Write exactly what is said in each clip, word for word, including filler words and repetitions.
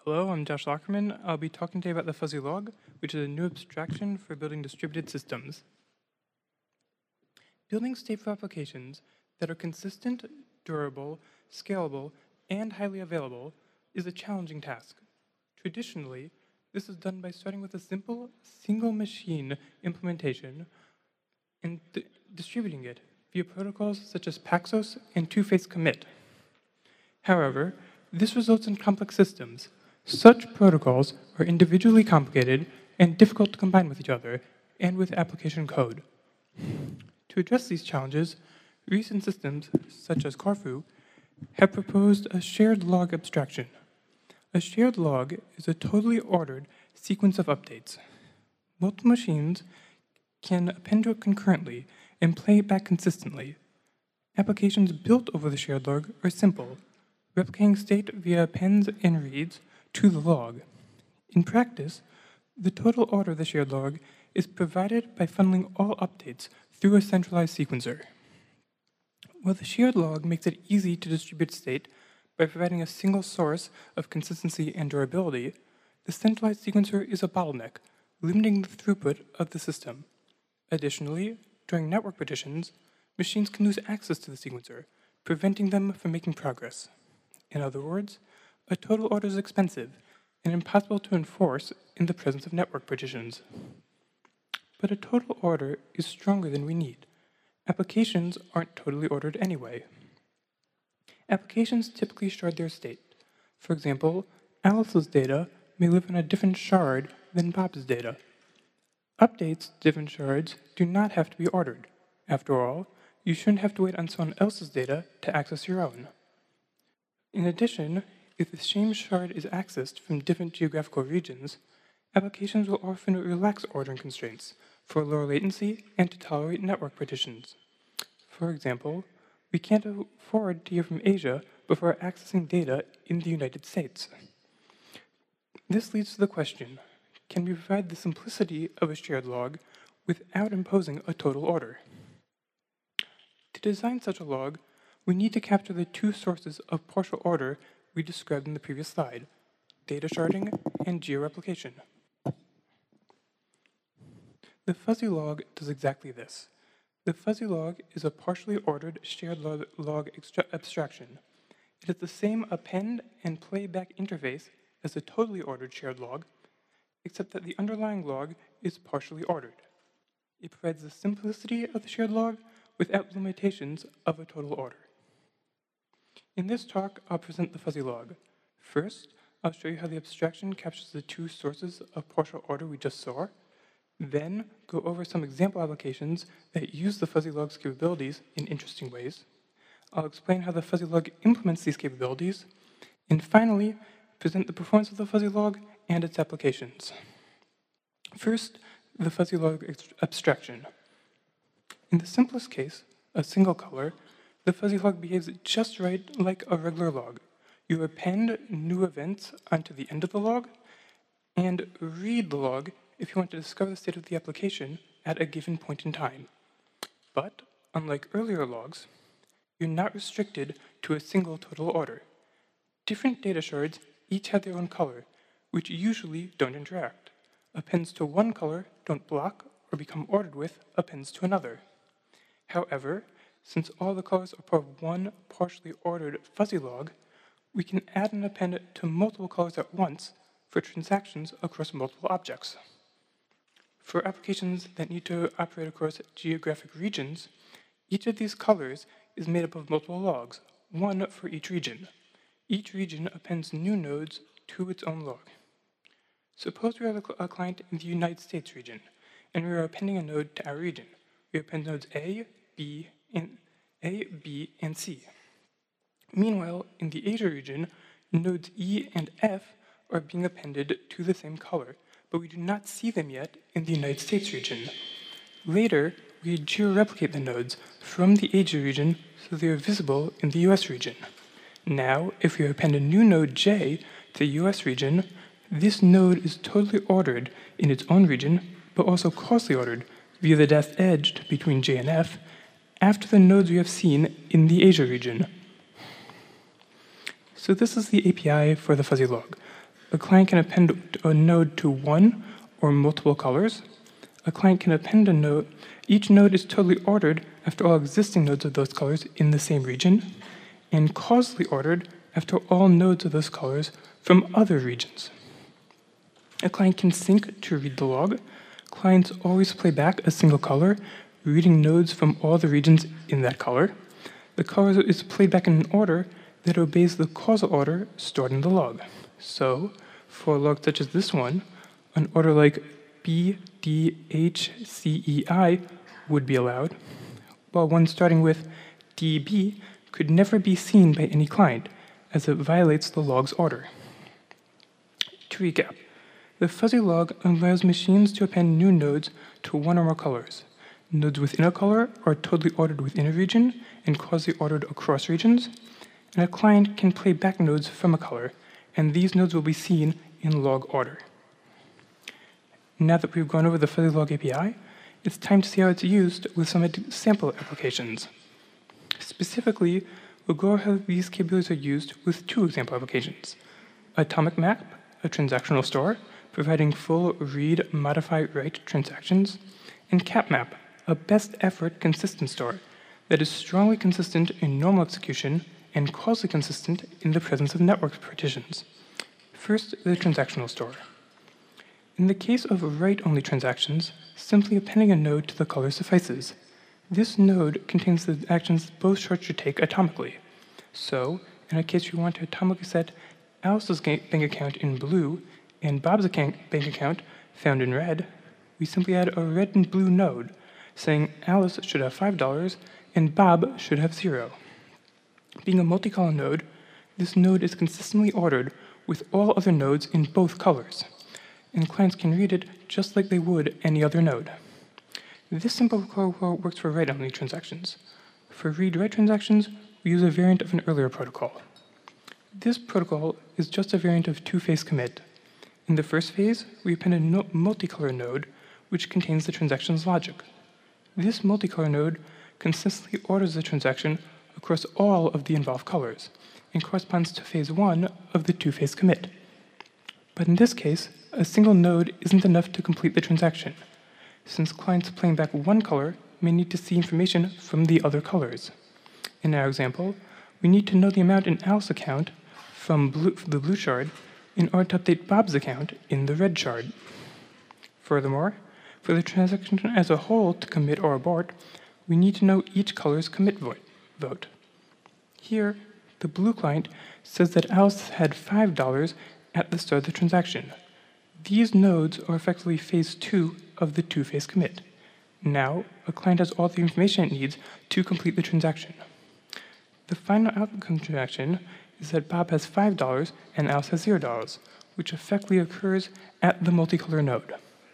Hello, I'm Josh Lockerman. I'll be talking today about the fuzzy log, which is a new abstraction for building distributed systems. Building stateful applications that are consistent, durable, scalable, and highly available is a challenging task. Traditionally, this is done by starting with a simple single machine implementation and distributing it via protocols such as Paxos and two-phase commit. However, this results in complex systems. Such protocols are individually complicated and difficult to combine with each other and with application code. To address these challenges, recent systems, such as Corfu, have proposed a shared log abstraction. A shared log is a totally ordered sequence of updates. Multiple machines can append to it concurrently and play it back consistently. Applications built over the shared log are simple, replicating state via appends and reads to the log. In practice, the total order of the shared log is provided by funneling all updates through a centralized sequencer. While the shared log makes it easy to distribute state by providing a single source of consistency and durability, the centralized sequencer is a bottleneck, limiting the throughput of the system. Additionally, during network partitions, machines can lose access to the sequencer, preventing them from making progress. In other words, a total order is expensive and impossible to enforce in the presence of network partitions. But a total order is stronger than we need. Applications aren't totally ordered anyway. Applications typically shard their state. For example, Alice's data may live on a different shard than Bob's data. Updates to different shards do not have to be ordered. After all, you shouldn't have to wait on someone else's data to access your own. In addition, if the same shard is accessed from different geographical regions, applications will often relax ordering constraints for lower latency and to tolerate network partitions. For example, we can't afford to hear from Asia before accessing data in the United States. This leads to the question, can we provide the simplicity of a shared log without imposing a total order? To design such a log, we need to capture the two sources of partial order we described in the previous slide, data sharding and georeplication. The fuzzy log does exactly this. The fuzzy log is a partially ordered shared log, log abstraction. It has the same append and playback interface as a totally ordered shared log, except that the underlying log is partially ordered. It provides the simplicity of the shared log without limitations of a total order. In this talk, I'll present the fuzzy log. First, I'll show you how the abstraction captures the two sources of partial order we just saw, then go over some example applications that use the fuzzy log's capabilities in interesting ways. I'll explain how the fuzzy log implements these capabilities, and finally, present the performance of the fuzzy log and its applications. First, the fuzzy log abstraction. In the simplest case, a single color, the fuzzy log behaves just right like a regular log. You append new events onto the end of the log and read the log if you want to discover the state of the application at a given point in time. But, unlike earlier logs, you're not restricted to a single total order. Different data shards each have their own color, which usually don't interact. Appends to one color don't block or become ordered with appends to another. However, since all the colors are part of one partially ordered fuzzy log, we can add an append to multiple colors at once for transactions across multiple objects. For applications that need to operate across geographic regions, each of these colors is made up of multiple logs, one for each region. Each region appends new nodes to its own log. Suppose we are a client in the United States region, and we are appending a node to our region. We append nodes A, B, and A, B, and C. Meanwhile, in the Asia region, nodes E and F are being appended to the same color, but we do not see them yet in the United States region. Later, we georeplicate the nodes from the Asia region so they are visible in the U S region. Now, if we append a new node J to the U S region, this node is totally ordered in its own region, but also crossly ordered via the depth edged between J and F after the nodes we have seen in the Asia region. So this is the A P I for the fuzzy log. A client can append a node to one or multiple colors. A client can append a node. Each node is totally ordered after all existing nodes of those colors in the same region, and causally ordered after all nodes of those colors from other regions. A client can sync to read the log. Clients always play back a single color, reading nodes from all the regions in that color. The color is played back in an order that obeys the causal order stored in the log. So, for a log such as this one, an order like B, D, H, C, E, I would be allowed, while one starting with D, B could never be seen by any client, as it violates the log's order. To recap, the fuzzy log allows machines to append new nodes to one or more colors. Nodes within a color are totally ordered within a region and causally ordered across regions, and a client can play back nodes from a color, and these nodes will be seen in log order. Now that we've gone over the fuzzy log A P I, it's time to see how it's used with some sample applications. Specifically, we'll go over how these capabilities are used with two example applications. Atomic Map, a transactional store, providing full read, modify, write transactions, and CapMap, a best effort consistent store that is strongly consistent in normal execution and causally consistent in the presence of network partitions. First, the transactional store. In the case of write-only transactions, simply appending a node to the color suffices. This node contains the actions both shards should take atomically. So, in a case we want to atomically set Alice's bank account in blue and Bob's account, bank account found in red, we simply add a red and blue node, saying Alice should have five dollars and Bob should have zero. Being a multicolor node, this node is consistently ordered with all other nodes in both colors, and clients can read it just like they would any other node. This simple protocol works for write-only transactions. For read-write transactions, we use a variant of an earlier protocol. This protocol is just a variant of two-phase commit. In the first phase, we append a no multicolor node, which contains the transaction's logic. This multicolor node consistently orders the transaction across all of the involved colors and corresponds to phase one of the two-phase commit. But in this case, a single node isn't enough to complete the transaction, since clients playing back one color may need to see information from the other colors. In our example, we need to know the amount in Alice's account from blue, the blue shard in order to update Bob's account in the red shard. Furthermore, for the transaction as a whole to commit or abort, we need to know each color's commit vote. Here, the blue client says that Alice had five dollars at the start of the transaction. These nodes are effectively phase two of the two-phase commit. Now, a client has all the information it needs to complete the transaction. The final outcome transaction is that Bob has five dollars and Alice has zero dollars, which effectively occurs at the multicolor node.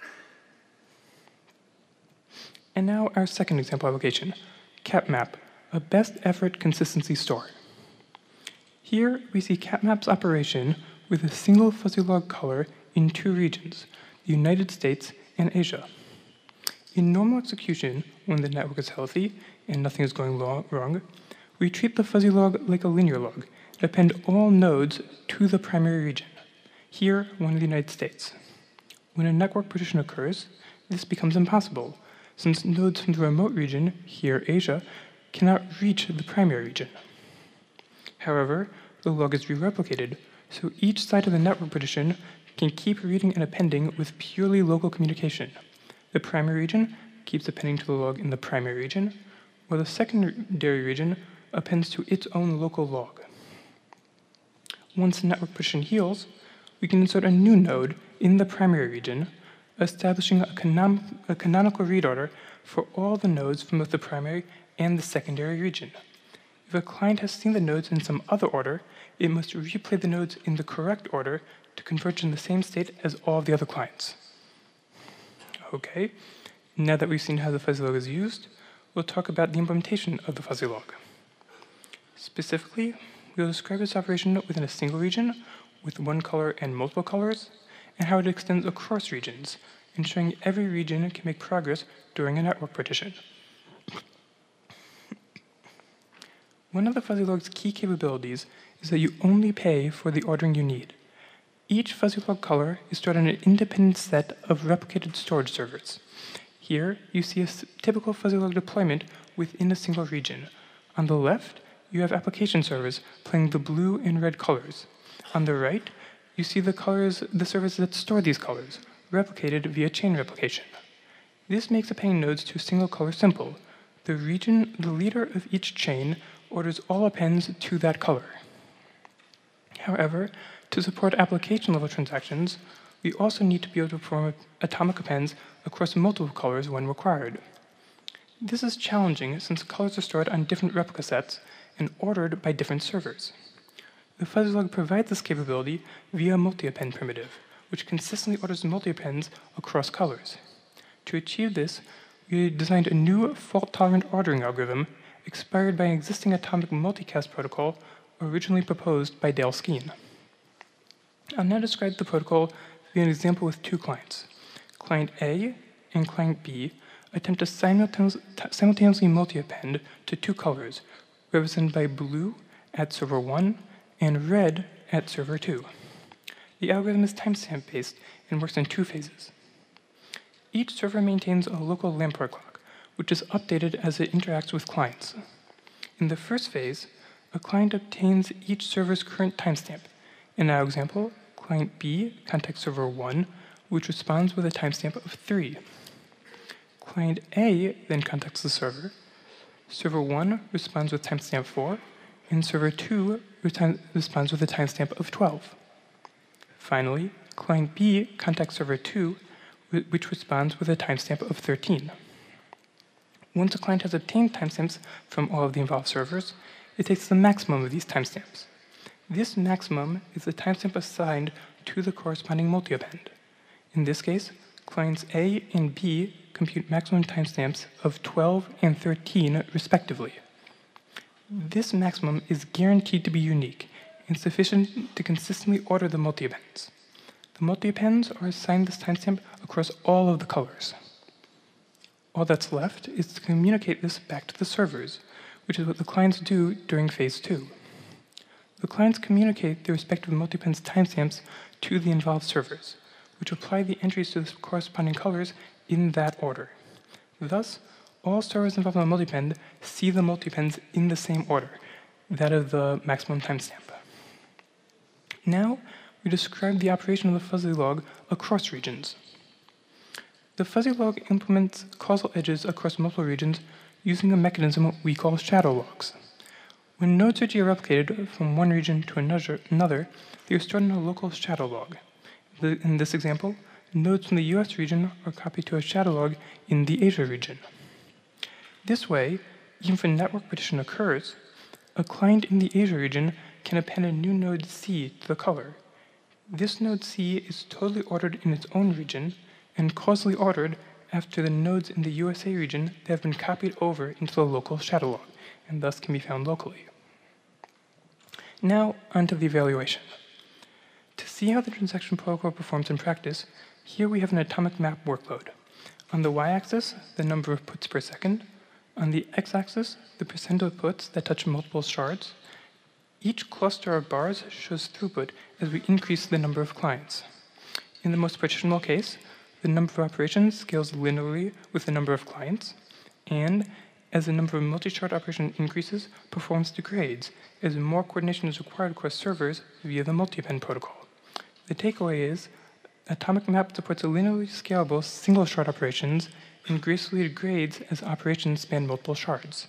And now our second example application, CapMap, a best effort consistency store. Here we see CapMap's operation with a single fuzzy log color in two regions, the United States and Asia. In normal execution, when the network is healthy and nothing is going wrong, we treat the fuzzy log like a linear log and append all nodes to the primary region, here one of the United States. When a network partition occurs, this becomes impossible, since nodes from the remote region, here Asia, cannot reach the primary region. However, the log is re-replicated, so each side of the network partition can keep reading and appending with purely local communication. The primary region keeps appending to the log in the primary region, while the secondary region appends to its own local log. Once the network partition heals, we can insert a new node in the primary region, establishing a, canon a canonical read order for all the nodes from both the primary and the secondary region. If a client has seen the nodes in some other order, it must replay the nodes in the correct order to converge in the same state as all of the other clients. Okay, now that we've seen how the fuzzy log is used, we'll talk about the implementation of the fuzzy log. Specifically, we'll describe its operation within a single region with one color and multiple colors, and how it extends across regions, ensuring every region can make progress during a network partition. One of the fuzzy log's key capabilities is that you only pay for the ordering you need. Each fuzzy log color is stored on an independent set of replicated storage servers. Here, you see a typical fuzzy log deployment within a single region. On the left, you have application servers playing the blue and red colors. On the right, you see the colors, the servers that store these colors, replicated via chain replication. This makes appending nodes to a single color simple. The region, the leader of each chain orders all appends to that color. However, to support application-level transactions, we also need to be able to perform atomic appends across multiple colors when required. This is challenging since colors are stored on different replica sets and ordered by different servers. The fuzzy log provides this capability via a multi-append primitive, which consistently orders multi-appends across colors. To achieve this, we designed a new fault-tolerant ordering algorithm inspired by an existing atomic multicast protocol originally proposed by Dale Skeen. I'll now describe the protocol via an example with two clients. Client A and Client B attempt to simultaneously multi-append to two colors, represented by blue at server one and red at server two. The algorithm is timestamp based and works in two phases. Each server maintains a local Lamport clock, which is updated as it interacts with clients. In the first phase, a client obtains each server's current timestamp. In our example, client B contacts server one, which responds with a timestamp of three. Client A then contacts the server. Server one responds with timestamp four, and server two responds with a timestamp of twelve. Finally, client B contacts server two, which responds with a timestamp of thirteen. Once a client has obtained timestamps from all of the involved servers, it takes the maximum of these timestamps. This maximum is the timestamp assigned to the corresponding multi-append. In this case, clients A and B compute maximum timestamps of twelve and thirteen respectively. This maximum is guaranteed to be unique and sufficient to consistently order the multi-appends. The multi-appends are assigned this timestamp across all of the colors. All that's left is to communicate this back to the servers, which is what the clients do during phase two. The clients communicate their respective multi-appends timestamps to the involved servers, which apply the entries to the corresponding colors in that order. Thus, all servers involved in the multi-append see the multi-appends in the same order, that of the maximum timestamp. Now, we describe the operation of the fuzzy log across regions. The fuzzy log implements causal edges across multiple regions using a mechanism we call shadow logs. When nodes are georeplicated from one region to another, they are stored in a local shadow log. In this example, nodes from the U S region are copied to a shadow log in the Asia region. This way, even if a network partition occurs, a client in the Asia region can append a new node C to the color. This node C is totally ordered in its own region and causally ordered after the nodes in the U S A region that have been copied over into the local shadow log, and thus can be found locally. Now, onto the evaluation. To see how the transaction protocol performs in practice, here we have an atomic map workload. On the y-axis, the number of puts per second. On the x-axis, the percent of puts that touch multiple shards. Each cluster of bars shows throughput as we increase the number of clients. In the most partitional case, the number of operations scales linearly with the number of clients, and as the number of multi-shard operations increases, performance degrades, as more coordination is required across servers via the multi-append protocol. The takeaway is, atomic map supports a linearly scalable single shard operations and gracefully degrades as operations span multiple shards.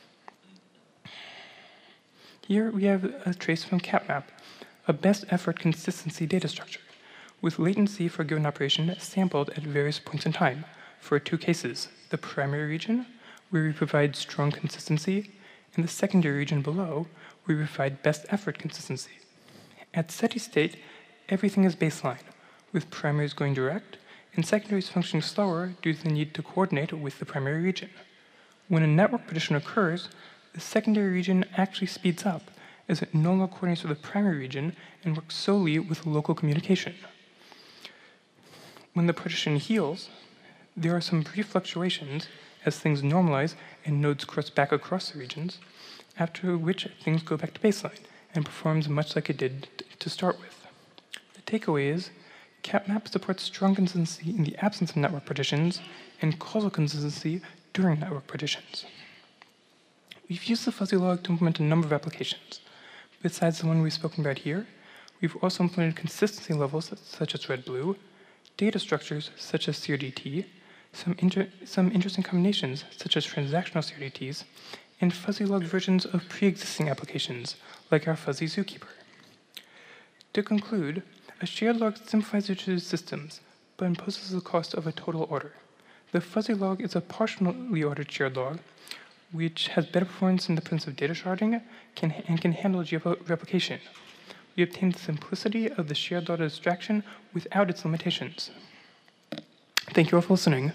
Here we have a trace from CapMap, a best effort consistency data structure, with latency for a given operation sampled at various points in time for two cases, the primary region, where we provide strong consistency, and the secondary region below, where we provide best effort consistency. At steady state, everything is baseline, with primaries going direct, and secondaries functioning slower due to the need to coordinate with the primary region. When a network partition occurs, the secondary region actually speeds up, as it no longer coordinates with the primary region and works solely with local communication. When the partition heals, there are some brief fluctuations as things normalize and nodes cross back across the regions, after which things go back to baseline and performs much like it did to start with. The Takeaways: CapMap supports strong consistency in the absence of network partitions and causal consistency during network partitions. We've used the fuzzy log to implement a number of applications. Besides the one we've spoken about here, we've also implemented consistency levels such as red-blue, data structures such as C R D T, some, inter some interesting combinations such as transactional C R D Ts, and fuzzy log versions of pre-existing applications like our fuzzy zookeeper. To conclude, a shared log simplifies distributed systems, but imposes the cost of a total order. The fuzzy log is a partially ordered shared log, which has better performance in the presence of data sharding can, and can handle replication. We obtain the simplicity of the shared data abstraction without its limitations. Thank you all for listening.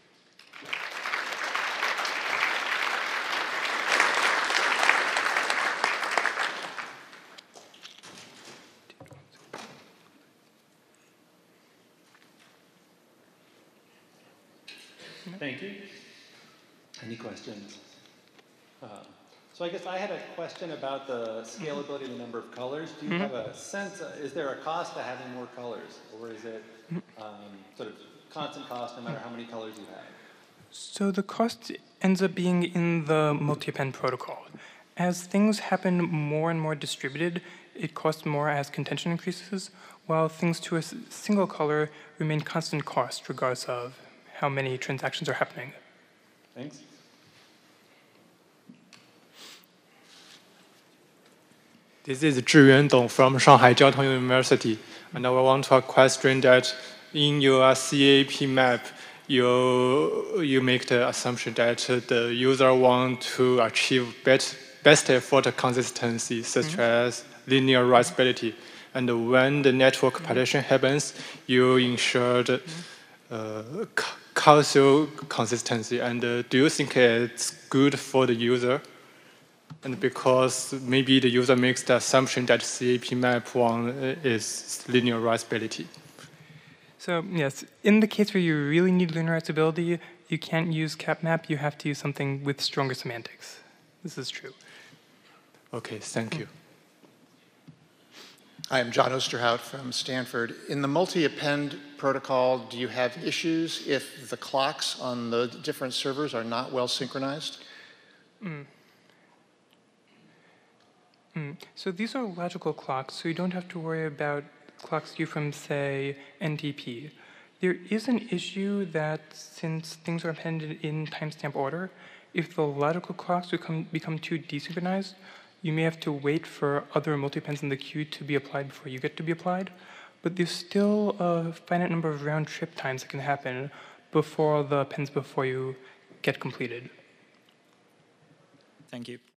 Thank you. Any questions? Uh, so I guess I had a question about the scalability of the number of colors. Do you mm-hmm. have a sense, uh, is there a cost to having more colors? Or is it um, sort of constant cost no matter how many colors you have? So the cost ends up being in the multi-append protocol. As things happen more and more distributed, it costs more as contention increases, while things to a single color remain constant cost regardless of how many transactions are happening. Thanks. This is Zhi Yuandong from Shanghai Jiao Tong University, and I want to ask a question that in your C A P map, you you make the assumption that the user want to achieve best best effort consistency, such mm-hmm. as linear writability, and when the network mm-hmm. partition happens, you ensure the mm-hmm. uh, causal consistency. And uh, do you think it's good for the user? And because maybe the user makes the assumption that C A P map one is linear writability. So yes, in the case where you really need linear writability, you can't use CapMap. You have to use something with stronger semantics. This is true. Okay, thank you. Hi, I'm John Osterhout from Stanford. In the multi-append protocol, do you have issues if the clocks on the different servers are not well synchronized? Mm. Mm. So these are logical clocks, so you don't have to worry about clocks due from, say, N T P. There is an issue that since things are appended in timestamp order, if the logical clocks become, become too desynchronized, you may have to wait for other multi-appends in the queue to be applied before you get to be applied. But there's still a finite number of round trip times that can happen before the appends before you get completed. Thank you.